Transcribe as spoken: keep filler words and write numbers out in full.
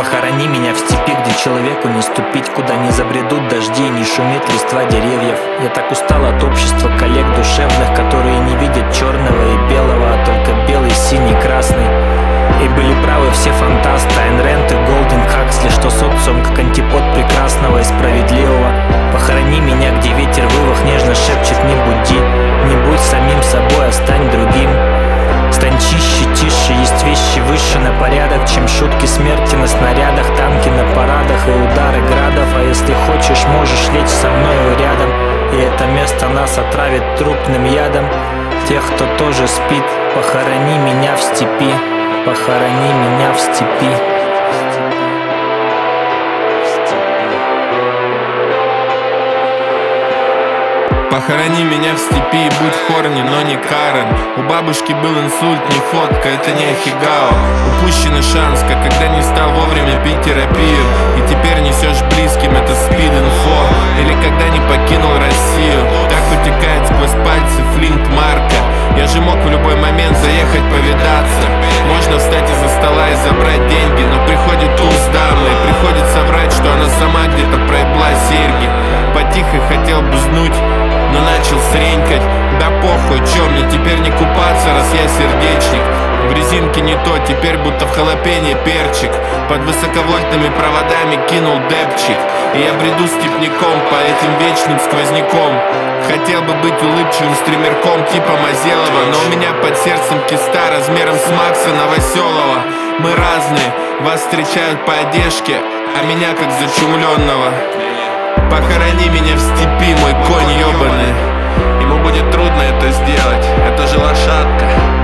Похорони меня в степи, где человеку не ступить, куда не забредут дожди, не шумит листва деревьев. Я так устал от общества коллег душевных, которые не видят черного и белого, а только белый, синий, красный. И были правы все фантасты, Айн Рэнд и Голден Хаксли, что социум как антипод прекрасного и справедливого. Похорони меня, где ветер вывах нежно шепчет: не буди, не будь самим собой, а стань другим. Стань чище, тише, есть вещи выше на порядок, чем шутки смерти на снарядах, танки на парадах и удары градов. А если хочешь, можешь лечь со мною рядом, и это место нас отравит трупным ядом. Тех, кто тоже спит, похорони меня в степи, похорони меня в степи. Похорони меня в степи и будь хорни, но не Карен. У бабушки был инсульт, не фотка, это не Ахигао. Упущенный шанс, как когда не стал вовремя пить терапию, и теперь несешь близким это спид-инфо. Или когда не покинул Россию, так утекает сквозь пальцы флинт марка. Я же мог в любой момент заехать повидаться. Можно встать из-за стола и забрать деньги, но приходит туз дамы, и приходится врать, что она сама где-то проебла серьги. Потихо хотел бузнуть, но начал сренькать. Да похуй, чё мне теперь не купаться, раз я сердечник. В резинке не то, теперь будто в халапенье перчик. Под высоковольтными проводами кинул депчик, и я бреду степняком по этим вечным сквозняком. Хотел бы быть улыбчивым стримерком типа Мазелова, но у меня под сердцем киста размером с Макса Новоселова. Мы разные, вас встречают по одежке, а меня как зачумленного. Похорони меня в степи, мой конь ёбаный. Ему будет трудно это сделать, это же лошадка.